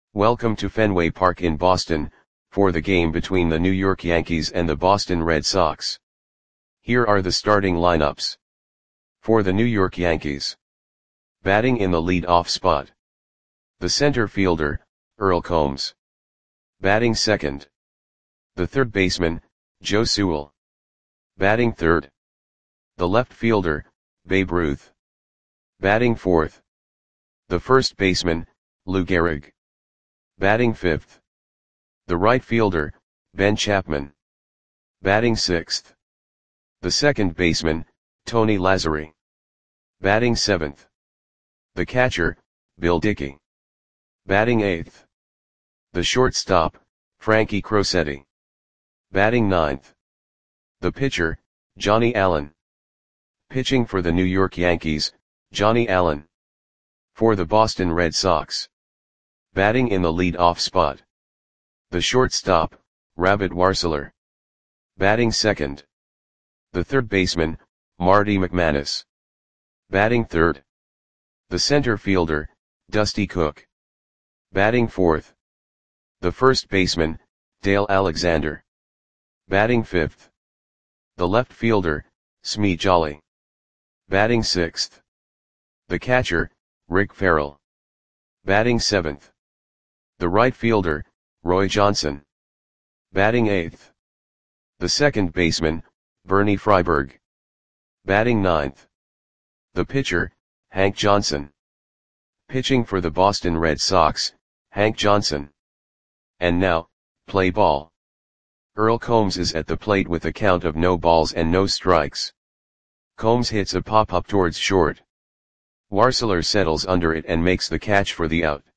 Welcome to Fenway Park in Boston, for the game between the New York Yankees and the Boston Red Sox. Here are the starting lineups. For the New York Yankees. Batting in the lead-off spot. The center fielder, Earl Combs. Batting second. The third baseman, Joe Sewell. Batting third. The left fielder, Babe Ruth. Batting fourth. The first baseman, Lou Gehrig. Batting fifth. The right fielder, Ben Chapman. Batting sixth. The second baseman, Tony Lazzeri. Batting seventh. The catcher, Bill Dickey. Batting eighth. The shortstop, Frankie Crosetti. Batting ninth. The pitcher, Johnny Allen. Pitching for the New York Yankees, Johnny Allen. For the Boston Red Sox. Batting in the lead-off spot. The shortstop, Rabbit Warseler. Batting second. The third baseman, Marty McManus. Batting third. The center fielder, Dusty Cook. Batting fourth. The first baseman, Dale Alexander. Batting fifth. The left fielder, Smee Jolly. Batting sixth. The catcher, Rick Farrell. Batting seventh. The right fielder, Roy Johnson. Batting eighth. The second baseman, Bernie Freiberg. Batting ninth. The pitcher, Hank Johnson. Pitching for the Boston Red Sox, Hank Johnson. And now, play ball. Earl Combs is at the plate with a count of no balls and no strikes. Combs hits a pop-up towards short. Warseler settles under it and makes the catch for the out.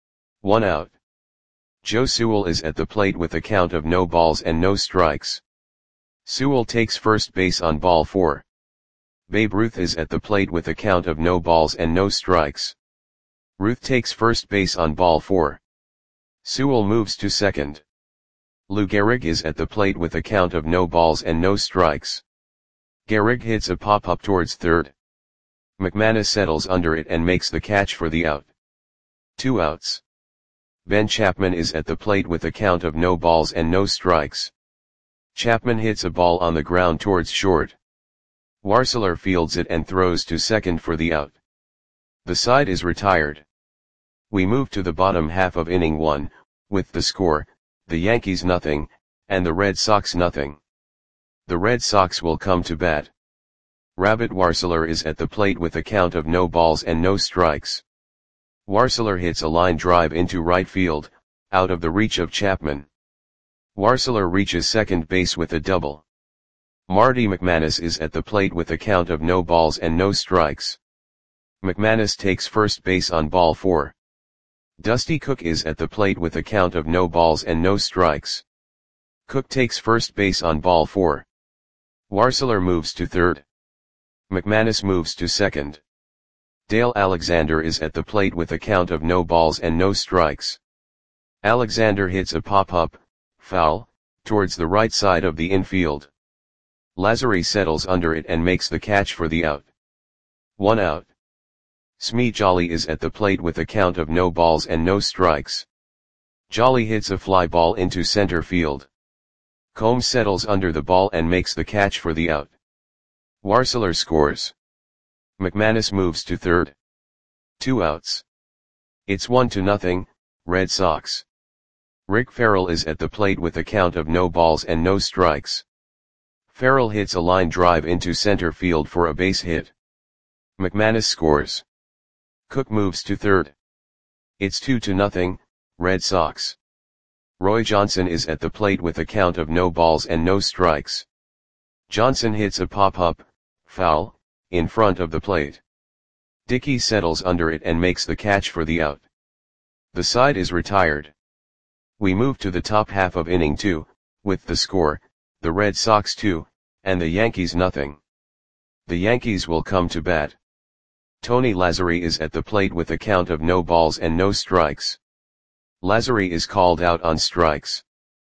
1 out. Joe Sewell is at the plate with a count of no balls and no strikes. Sewell takes first base on ball 4. Babe Ruth is at the plate with a count of no balls and no strikes. Ruth takes first base on ball 4. Sewell moves to second. Lou Gehrig is at the plate with a count of no balls and no strikes. Gehrig hits a pop-up towards third. McManus settles under it and makes the catch for the out. 2 outs. Ben Chapman is at the plate with a count of no balls and no strikes. Chapman hits a ball on the ground towards short. Warseler fields it and throws to second for the out. The side is retired. We move to the bottom half of inning 1, with the score, the Yankees nothing, and the Red Sox nothing. The Red Sox will come to bat. Rabbit Warseler is at the plate with a count of no balls and no strikes. Warseler hits a line drive into right field, out of the reach of Chapman. Warseler reaches second base with a double. Marty McManus is at the plate with a count of no balls and no strikes. McManus takes first base on ball 4. Dusty Cook is at the plate with a count of no balls and no strikes. Cook takes first base on ball 4. Warseler moves to third. McManus moves to second. Dale Alexander is at the plate with a count of no balls and no strikes. Alexander hits a pop-up, foul, towards the right side of the infield. Lazzeri settles under it and makes the catch for the out. 1 out. Smee Jolly is at the plate with a count of no balls and no strikes. Jolly hits a fly ball into center field. Combs settles under the ball and makes the catch for the out. Warseler scores. McManus moves to third. 2 outs. It's 1-0, Red Sox. Rick Farrell is at the plate with a count of no balls and no strikes. Farrell hits a line drive into center field for a base hit. McManus scores. Cook moves to third. It's 2-0, Red Sox. Roy Johnson is at the plate with a count of no balls and no strikes. Johnson hits a pop-up, foul, in front of the plate. Dickey settles under it and makes the catch for the out. The side is retired. We move to the top half of inning 2, with the score, the Red Sox 2, and the Yankees nothing. The Yankees will come to bat. Tony Lazzeri is at the plate with a count of no balls and no strikes. Lazzeri is called out on strikes.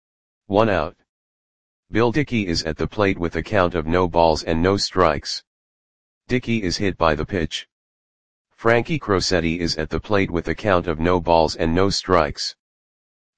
1 out. Bill Dickey is at the plate with a count of no balls and no strikes. Dickey is hit by the pitch. Frankie Crosetti is at the plate with a count of no balls and no strikes.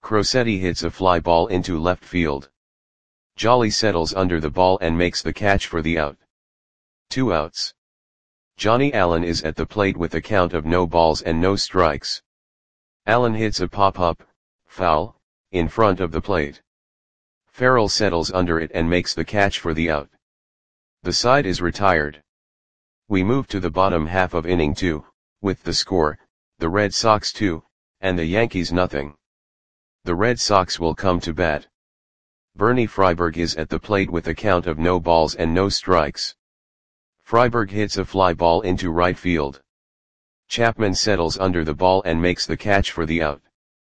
Crosetti hits a fly ball into left field. Jolly settles under the ball and makes the catch for the out. 2 outs. Johnny Allen is at the plate with a count of no balls and no strikes. Allen hits a pop-up, foul, in front of the plate. Farrell settles under it and makes the catch for the out. The side is retired. We move to the bottom half of inning 2, with the score, the Red Sox 2, and the Yankees nothing. The Red Sox will come to bat. Bernie Freiberg is at the plate with a count of no balls and no strikes. Freiberg hits a fly ball into right field. Chapman settles under the ball and makes the catch for the out.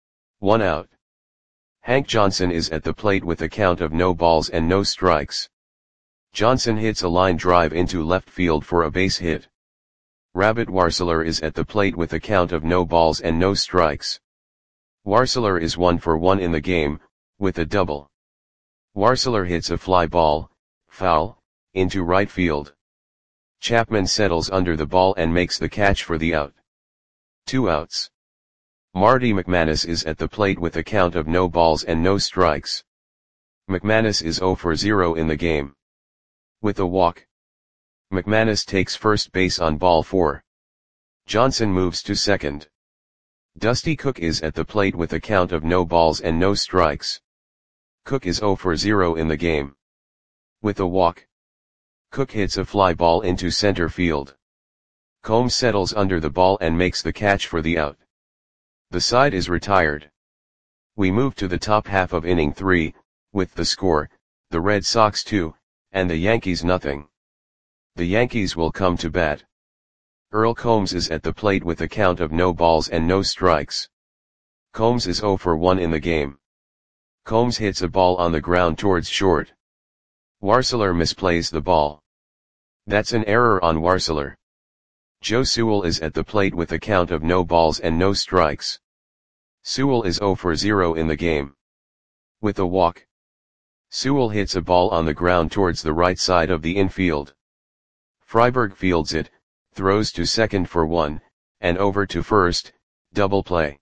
1 out. Hank Johnson is at the plate with a count of no balls and no strikes. Johnson hits a line drive into left field for a base hit. Rabbit Warseler is at the plate with a count of no balls and no strikes. Warseler is 1 for 1 in the game, with a double. Warseler hits a fly ball, foul, into right field. Chapman settles under the ball and makes the catch for the out. 2 outs. Marty McManus is at the plate with a count of no balls and no strikes. McManus is 0 for 0 in the game. With a walk. McManus takes first base on ball 4. Johnson moves to second. Dusty Cook is at the plate with a count of no balls and no strikes. Cook is 0 for 0 in the game. With a walk. Cook hits a fly ball into center field. Combs settles under the ball and makes the catch for the out. The side is retired. We move to the top half of inning 3, with the score, the Red Sox 2, and the Yankees nothing. The Yankees will come to bat. Earl Combs is at the plate with a count of no balls and no strikes. Combs is 0 for 1 in the game. Combs hits a ball on the ground towards short. Warseler misplays the ball. That's an error on Warseler. Joe Sewell is at the plate with a count of no balls and no strikes. Sewell is 0 for 0 in the game. With a walk. Sewell hits a ball on the ground towards the right side of the infield. Freiberg fields it, throws to second for 1, and over to first, double play.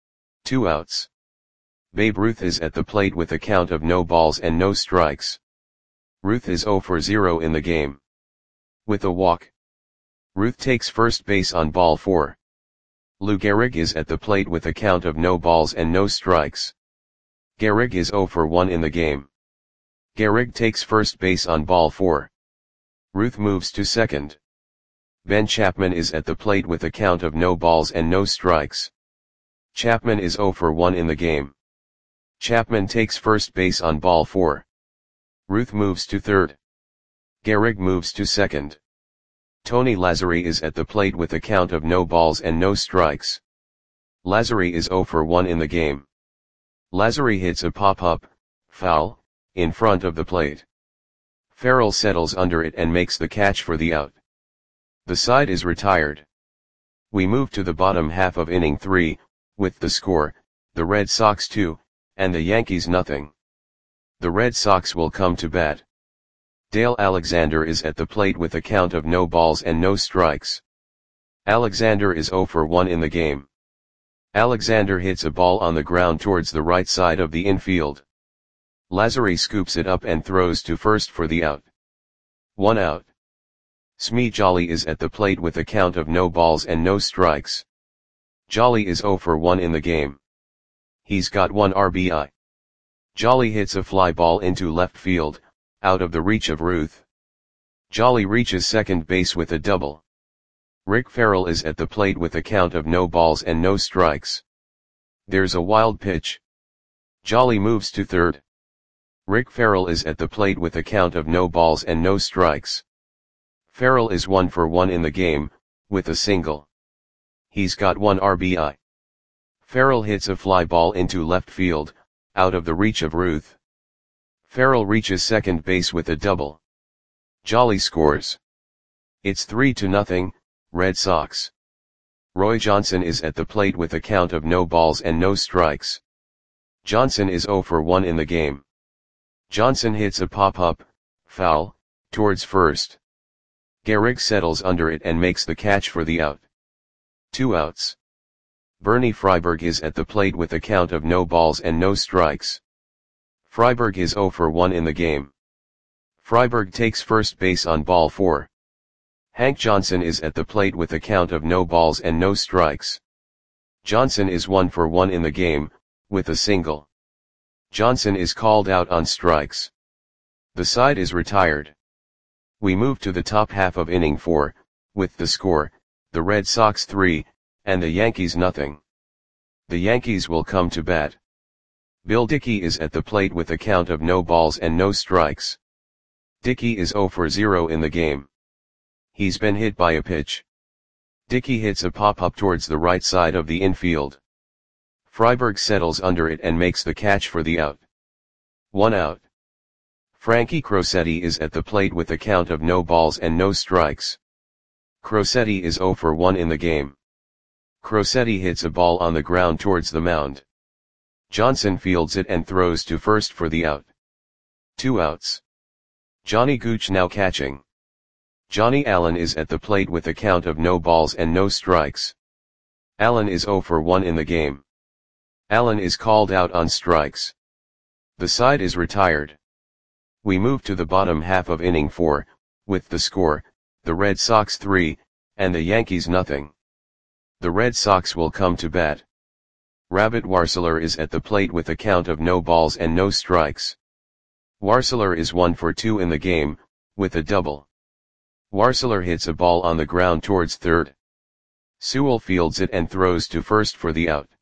2 outs. Babe Ruth is at the plate with a count of no balls and no strikes. Ruth is 0 for 0 in the game. With a walk. Ruth takes first base on ball 4. Lou Gehrig is at the plate with a count of no balls and no strikes. Gehrig is 0 for 1 in the game. Gehrig takes first base on ball 4. Ruth moves to second. Ben Chapman is at the plate with a count of no balls and no strikes. Chapman is 0 for 1 in the game. Chapman takes first base on ball 4. Ruth moves to third. Gehrig moves to second. Tony Lazzari is at the plate with a count of no balls and no strikes. Lazzari is 0 for 1 in the game. Lazzari hits a pop-up, foul, in front of the plate. Farrell settles under it and makes the catch for the out. The side is retired. We move to the bottom half of inning 3, with the score, the Red Sox 2, and the Yankees nothing. The Red Sox will come to bat. Dale Alexander is at the plate with a count of no balls and no strikes. Alexander is 0 for 1 in the game. Alexander hits a ball on the ground towards the right side of the infield. Lazzari scoops it up and throws to first for the out. 1 out. Smee Jolly is at the plate with a count of no balls and no strikes. Jolly is 0 for 1 in the game. He's got 1 RBI. Jolly hits a fly ball into left field, out of the reach of Ruth. Jolly reaches second base with a double. Rick Farrell is at the plate with a count of no balls and no strikes. There's a wild pitch. Jolly moves to third. Rick Farrell is at the plate with a count of no balls and no strikes. Farrell is 1 for 1 in the game, with a single. He's got 1 RBI. Farrell hits a fly ball into left field, out of the reach of Ruth. Farrell reaches second base with a double. Jolly scores. It's 3-0, Red Sox. Roy Johnson is at the plate with a count of no balls and no strikes. Johnson is 0 for 1 in the game. Johnson hits a pop-up, foul, towards first. Gehrig settles under it and makes the catch for the out. 2 outs. Bernie Freiberg is at the plate with a count of no balls and no strikes. Freiberg is 0 for 1 in the game. Freiberg takes first base on ball 4. Hank Johnson is at the plate with a count of no balls and no strikes. Johnson is 1 for 1 in the game, with a single. Johnson is called out on strikes. The side is retired. We move to the top half of inning 4, with the score, the Red Sox 3, and the Yankees nothing. The Yankees will come to bat. Bill Dickey is at the plate with a count of no balls and no strikes. Dickey is 0 for 0 in the game. He's been hit by a pitch. Dickey hits a pop-up towards the right side of the infield. Freiberg settles under it and makes the catch for the out. 1 out. Frankie Crosetti is at the plate with a count of no balls and no strikes. Crosetti is 0 for 1 in the game. Crosetti hits a ball on the ground towards the mound. Johnson fields it and throws to first for the out. 2 outs. Johnny Gooch now catching. Johnny Allen is at the plate with a count of no balls and no strikes. Allen is 0 for 1 in the game. Allen is called out on strikes. The side is retired. We move to the bottom half of inning 4, with the score, the Red Sox 3, and the Yankees nothing. The Red Sox will come to bat. Rabbit Warseler is at the plate with a count of no balls and no strikes. Warseler is 1 for 2 in the game, with a double. Warseler hits a ball on the ground towards third. Sewell fields it and throws to first for the out.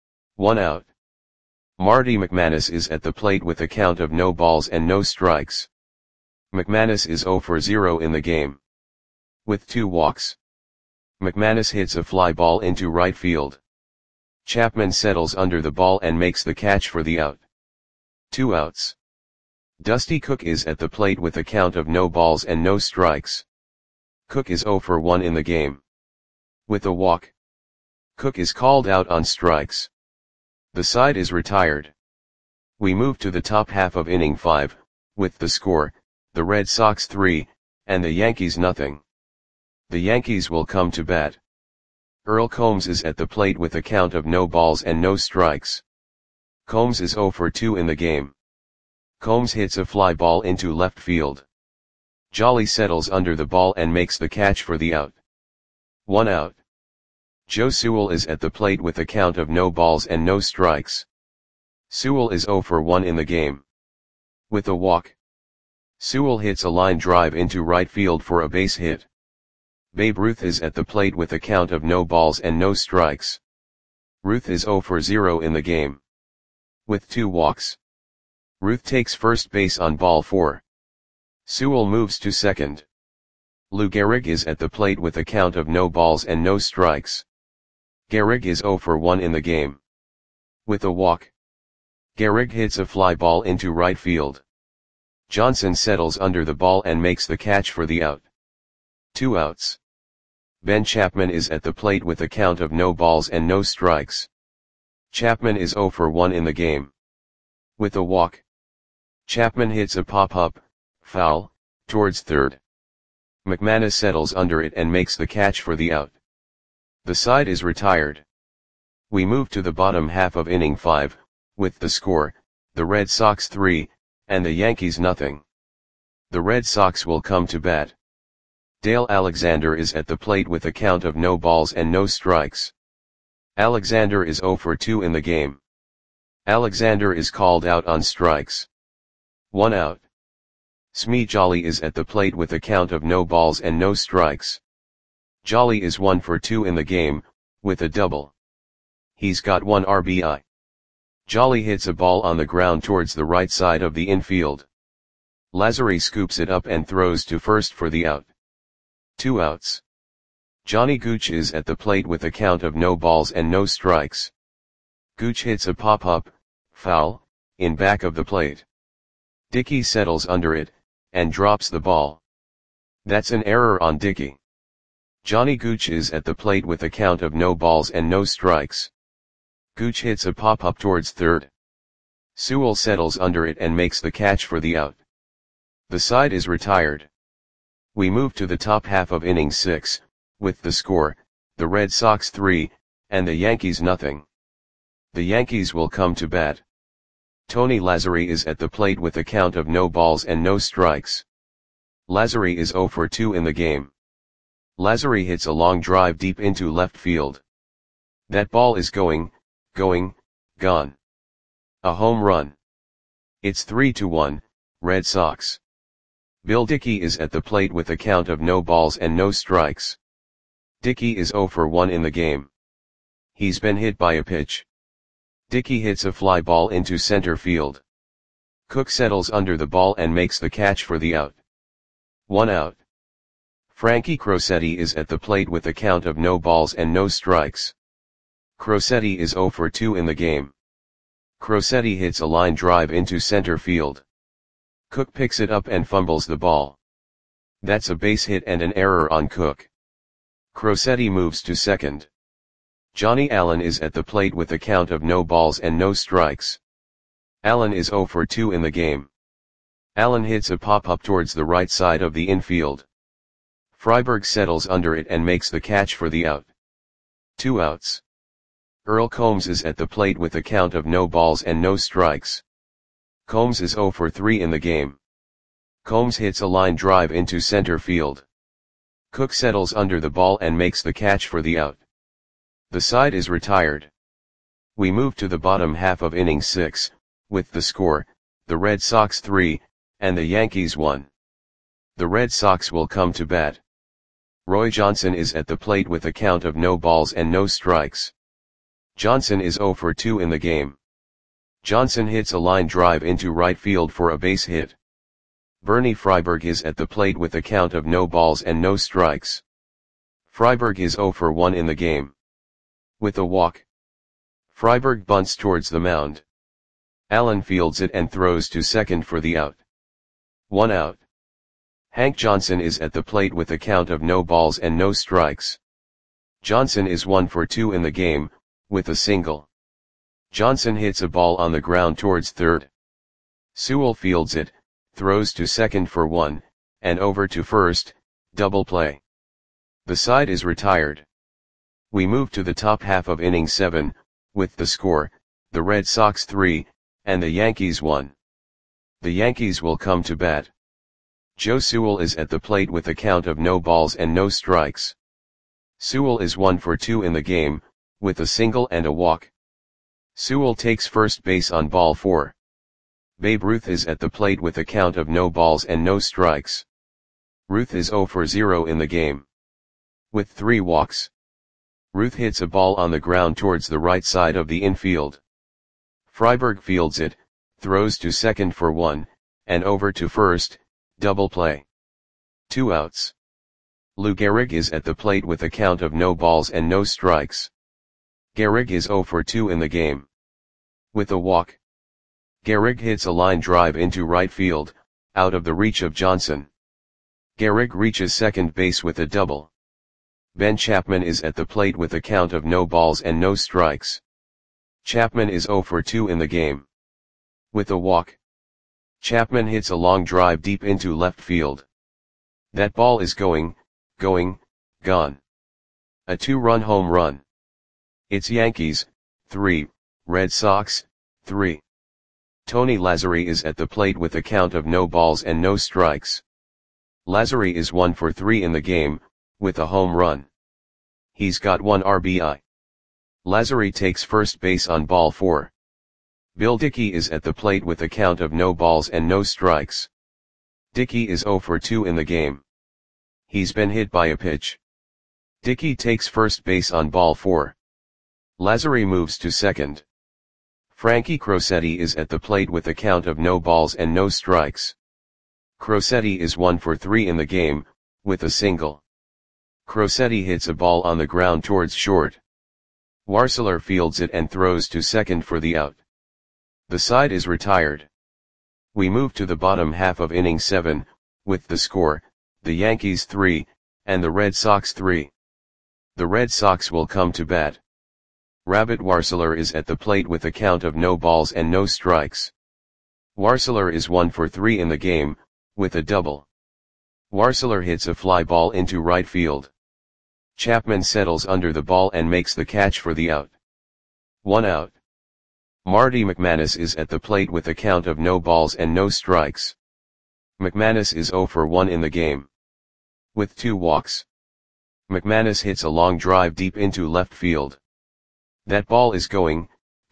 1 out. Marty McManus is at the plate with a count of no balls and no strikes. McManus is 0 for 0 in the game. With 2 walks. McManus hits a fly ball into right field. Chapman settles under the ball and makes the catch for the out. 2 outs. Dusty Cook is at the plate with a count of no balls and no strikes. Cook is 0 for 1 in the game. With a walk. Cook is called out on strikes. The side is retired. We move to the top half of inning 5, with the score, the Red Sox 3, and the Yankees nothing. The Yankees will come to bat. Earl Combs is at the plate with a count of no balls and no strikes. Combs is 0 for 2 in the game. Combs hits a fly ball into left field. Jolly settles under the ball and makes the catch for the out. 1 out. Joe Sewell is at the plate with a count of no balls and no strikes. Sewell is 0 for 1 in the game. With a walk. Sewell hits a line drive into right field for a base hit. Babe Ruth is at the plate with a count of no balls and no strikes. Ruth is 0 for 0 in the game. With 2 walks. Ruth takes first base on ball 4. Sewell moves to second. Lou Gehrig is at the plate with a count of no balls and no strikes. Gehrig is 0 for 1 in the game. With a walk. Gehrig hits a fly ball into right field. Johnson settles under the ball and makes the catch for the out. 2 outs. Ben Chapman is at the plate with a count of no balls and no strikes. Chapman is 0 for 1 in the game. With a walk. Chapman hits a pop-up, foul, towards third. McManus settles under it and makes the catch for the out. The side is retired. We move to the bottom half of inning 5, with the score, the Red Sox 3, and the Yankees nothing. The Red Sox will come to bat. Dale Alexander is at the plate with a count of no balls and no strikes. Alexander is 0 for 2 in the game. Alexander is called out on strikes. 1 out. Smee Jolly is at the plate with a count of no balls and no strikes. Jolly is 1 for 2 in the game, with a double. He's got 1 RBI. Jolly hits a ball on the ground towards the right side of the infield. Lazary scoops it up and throws to first for the out. 2 outs. Johnny Gooch is at the plate with a count of no balls and no strikes. Gooch hits a pop-up, foul, in back of the plate. Dickey settles under it, and drops the ball. That's an error on Dickey. Johnny Gooch is at the plate with a count of no balls and no strikes. Gooch hits a pop-up towards third. Sewell settles under it and makes the catch for the out. The side is retired. We move to the top half of inning 6, with the score, the Red Sox 3, and the Yankees nothing. The Yankees will come to bat. Tony Lazzeri is at the plate with a count of no balls and no strikes. Lazzeri is 0 for 2 in the game. Lazzeri hits a long drive deep into left field. That ball is going, gone. A home run. It's 3-1, Red Sox. Bill Dickey is at the plate with a count of no balls and no strikes. Dickey is 0 for 1 in the game. He's been hit by a pitch. Dickey hits a fly ball into center field. Cook settles under the ball and makes the catch for the out. 1 out. Frankie Crosetti is at the plate with a count of no balls and no strikes. Crosetti is 0 for 2 in the game. Crosetti hits a line drive into center field. Cook picks it up and fumbles the ball. That's a base hit and an error on Cook. Crosetti moves to second. Johnny Allen is at the plate with a count of no balls and no strikes. Allen is 0 for 2 in the game. Allen hits a pop-up towards the right side of the infield. Freiberg settles under it and makes the catch for the out. 2 outs. Earl Combs is at the plate with a count of no balls and no strikes. Combs is 0 for 3 in the game. Combs hits a line drive into center field. Cook settles under the ball and makes the catch for the out. The side is retired. We move to the bottom half of inning 6, with the score, the Red Sox 3, and the Yankees 1. The Red Sox will come to bat. Roy Johnson is at the plate with a count of no balls and no strikes. Johnson is 0 for 2 in the game. Johnson hits a line drive into right field for a base hit. Bernie Freiberg is at the plate with a count of no balls and no strikes. Freiberg is 0 for 1 in the game. With a walk. Freiberg bunts towards the mound. Allen fields it and throws to second for the out. 1 out. Hank Johnson is at the plate with a count of no balls and no strikes. Johnson is 1 for 2 in the game, with a single. Johnson hits a ball on the ground towards third. Sewell fields it, throws to second for 1, and over to first, double play. The side is retired. We move to the top half of inning 7, with the score, the Red Sox 3, and the Yankees 1. The Yankees will come to bat. Joe Sewell is at the plate with a count of no balls and no strikes. Sewell is 1 for 2 in the game, with a single and a walk. Sewell takes first base on ball 4. Babe Ruth is at the plate with a count of no balls and no strikes. Ruth is 0 for 0 in the game. With 3 walks. Ruth hits a ball on the ground towards the right side of the infield. Freiberg fields it, throws to second for 1, and over to first, double play. 2 outs. Lou Gehrig is at the plate with a count of no balls and no strikes. Gehrig is 0 for 2 in the game. With a walk. Gehrig hits a line drive into right field, out of the reach of Johnson. Gehrig reaches second base with a double. Ben Chapman is at the plate with a count of no balls and no strikes. Chapman is 0 for 2 in the game. With a walk. Chapman hits a long drive deep into left field. That ball is going, gone. A 2-run home run. It's Yankees, 3, Red Sox, 3. Tony Lazzeri is at the plate with a count of no balls and no strikes. Lazzeri is 1 for 3 in the game, with a home run. He's got 1 RBI. Lazzeri takes first base on ball 4. Bill Dickey is at the plate with a count of no balls and no strikes. Dickey is 0 for 2 in the game. He's been hit by a pitch. Dickey takes first base on ball 4. Lazzeri moves to second. Frankie Crosetti is at the plate with a count of no balls and no strikes. Crosetti is 1 for 3 in the game, with a single. Crosetti hits a ball on the ground towards short. Warseler fields it and throws to second for the out. The side is retired. We move to the bottom half of inning 7, with the score, the Yankees 3, and the Red Sox 3. The Red Sox will come to bat. Rabbit Warseler is at the plate with a count of no balls and no strikes. Warseler is 1 for 3 in the game, with a double. Warseler hits a fly ball into right field. Chapman settles under the ball and makes the catch for the out. 1 out. Marty McManus is at the plate with a count of no balls and no strikes. McManus is 0 for 1 in the game. With 2 walks. McManus hits a long drive deep into left field. That ball is gone.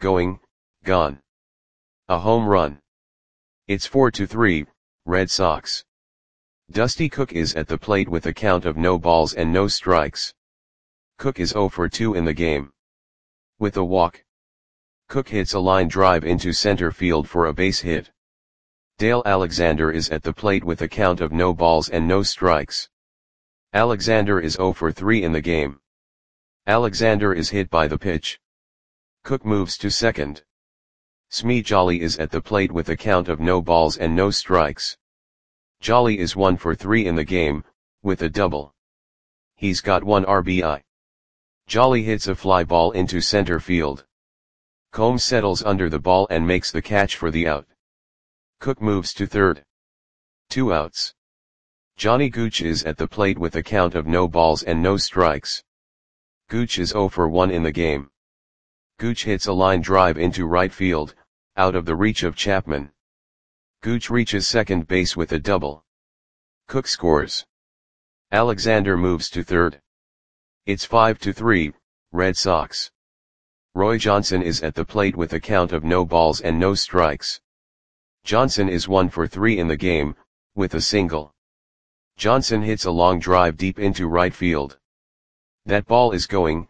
A home run. It's 4-3, Red Sox. Dusty Cook is at the plate with a count of no balls and no strikes. Cook is 0 for 2 in the game. With a walk. Cook hits a line drive into center field for a base hit. Dale Alexander is at the plate with a count of no balls and no strikes. Alexander is 0 for 3 in the game. Alexander is hit by the pitch. Cook moves to second. Smee Jolly is at the plate with a count of no balls and no strikes. Jolly is 1 for 3 in the game, with a double. He's got 1 RBI. Jolly hits a fly ball into center field. Combs settles under the ball and makes the catch for the out. Cook moves to third. 2 outs. Johnny Gooch is at the plate with a count of no balls and no strikes. Gooch is 0 for 1 in the game. Gooch hits a line drive into right field, out of the reach of Chapman. Gooch reaches second base with a double. Cook scores. Alexander moves to third. It's 5-3, Red Sox. Roy Johnson is at the plate with a count of no balls and no strikes. Johnson is 1 for 3 in the game, with a single. Johnson hits a long drive deep into right field. That ball is gone.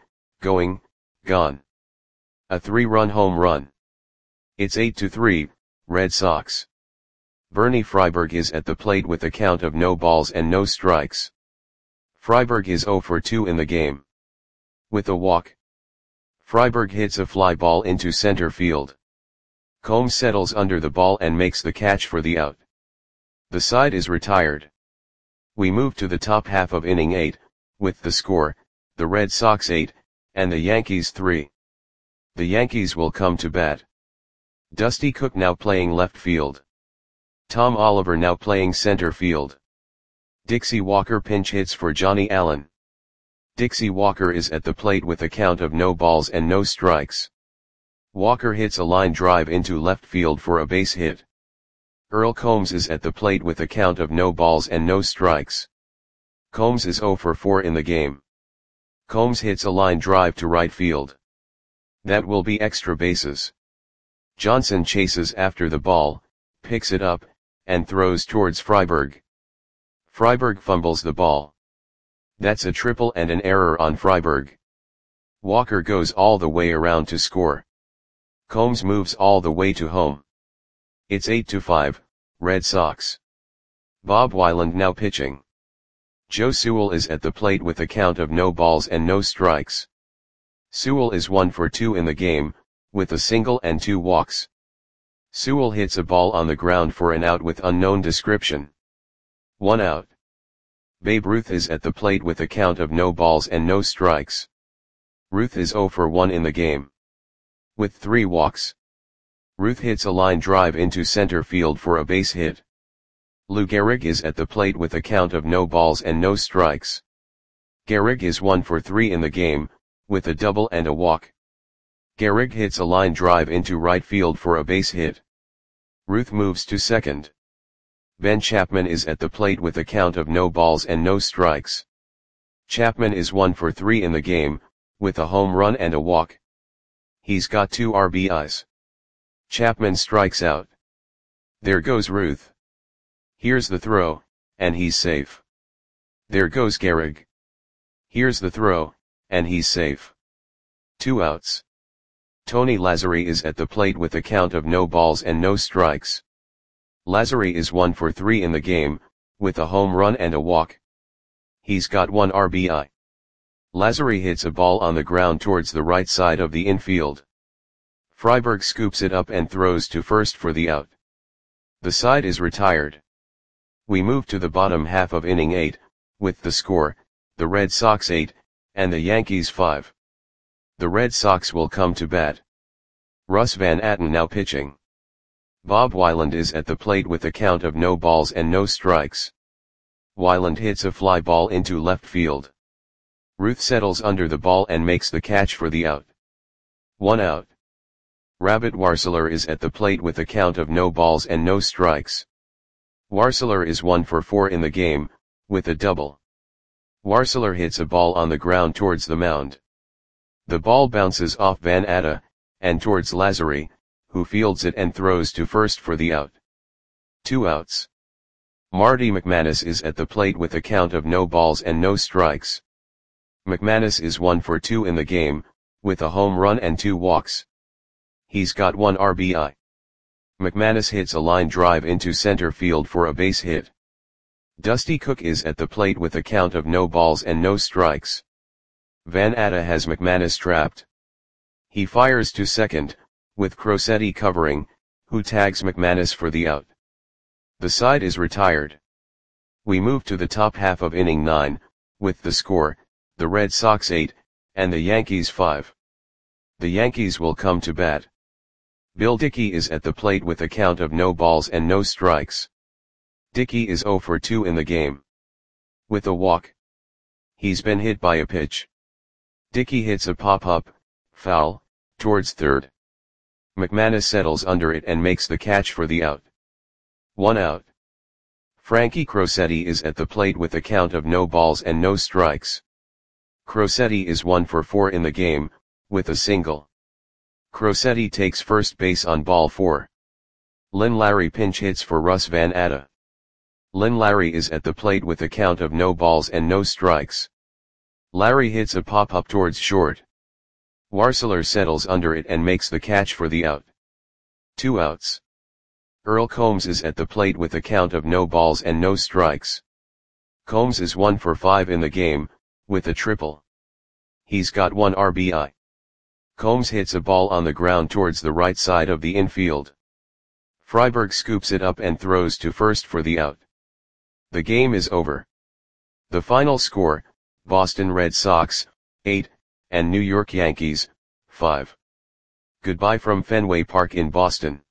A 3-run home run. It's 8-3, Red Sox. Bernie Freiberg is at the plate with a count of no balls and no strikes. Freiberg is 0 for 2 in the game. With a walk. Freiberg hits a fly ball into center field. Combs settles under the ball and makes the catch for the out. The side is retired. We move to the top half of inning 8, with the score, the Red Sox 8, and the Yankees 3. The Yankees will come to bat. Dusty Cook now playing left field. Tom Oliver now playing center field. Dixie Walker pinch hits for Johnny Allen. Dixie Walker is at the plate with a count of no balls and no strikes. Walker hits a line drive into left field for a base hit. Earl Combs is at the plate with a count of no balls and no strikes. Combs is 0 for 4 in the game. Combs hits a line drive to right field. That will be extra bases. Johnson chases after the ball, picks it up, and throws towards Freiberg. Freiberg fumbles the ball. That's a triple and an error on Freiberg. Walker goes all the way around to score. Combs moves all the way to home. It's 8-5, Red Sox. Bob Weiland now pitching. Joe Sewell is at the plate with a count of no balls and no strikes. Sewell is 1 for 2 in the game, with a single and 2 walks. Sewell hits a ball on the ground for an out with unknown description. 1 out. Babe Ruth is at the plate with a count of no balls and no strikes. Ruth is 0 for 1 in the game. With 3 walks. Ruth hits a line drive into center field for a base hit. Lou Gehrig is at the plate with a count of no balls and no strikes. Gehrig is 1 for 3 in the game, with a double and a walk. Gehrig hits a line drive into right field for a base hit. Ruth moves to second. Ben Chapman is at the plate with a count of no balls and no strikes. Chapman is 1 for 3 in the game, with a home run and a walk. He's got 2 RBIs. Chapman strikes out. There goes Ruth. Here's the throw, and he's safe. There goes Gehrig. Here's the throw, and he's safe. 2 outs. Tony Lazzeri is at the plate with a count of no balls and no strikes. Lazzeri is 1 for 3 in the game, with a home run and a walk. He's got 1 RBI. Lazzeri hits a ball on the ground towards the right side of the infield. Freiberg scoops it up and throws to first for the out. The side is retired. We move to the bottom half of inning 8, with the score, the Red Sox 8, and the Yankees 5. The Red Sox will come to bat. Russ Van Atten now pitching. Bob Weiland is at the plate with a count of no balls and no strikes. Weiland hits a fly ball into left field. Ruth settles under the ball and makes the catch for the out. 1 out. Rabbit Warseler is at the plate with a count of no balls and no strikes. Warseler is 1 for 4 in the game, with a double. Warseler hits a ball on the ground towards the mound. The ball bounces off Van Atta, and towards Lazary, who fields it and throws to first for the out. 2 outs. Marty McManus is at the plate with a count of no balls and no strikes. McManus is 1 for 2 in the game, with a home run and 2 walks. He's got 1 RBI. McManus hits a line drive into center field for a base hit. Dusty Cook is at the plate with a count of no balls and no strikes. Van Atta has McManus trapped. He fires to second, with Crosetti covering, who tags McManus for the out. The side is retired. We move to the top half of inning 9, with the score, the Red Sox 8, and the Yankees 5. The Yankees will come to bat. Bill Dickey is at the plate with a count of no balls and no strikes. Dickey is 0 for 2 in the game. With a walk. He's been hit by a pitch. Dickey hits a pop-up, foul, towards third. McManus settles under it and makes the catch for the out. 1 out. Frankie Crosetti is at the plate with a count of no balls and no strikes. Crosetti is 1 for 4 in the game, with a single. Crosetti takes first base on ball 4. Lynn Larry pinch hits for Russ Van Atta. Lynn Larry is at the plate with a count of no balls and no strikes. Larry hits a pop-up towards short. Warseler settles under it and makes the catch for the out. 2 outs. Earl Combs is at the plate with a count of no balls and no strikes. Combs is 1 for 5 in the game, with a triple. He's got 1 RBI. Combs hits a ball on the ground towards the right side of the infield. Freiberg scoops it up and throws to first for the out. The game is over. The final score, Boston Red Sox, 8, and New York Yankees, 5. Goodbye from Fenway Park in Boston.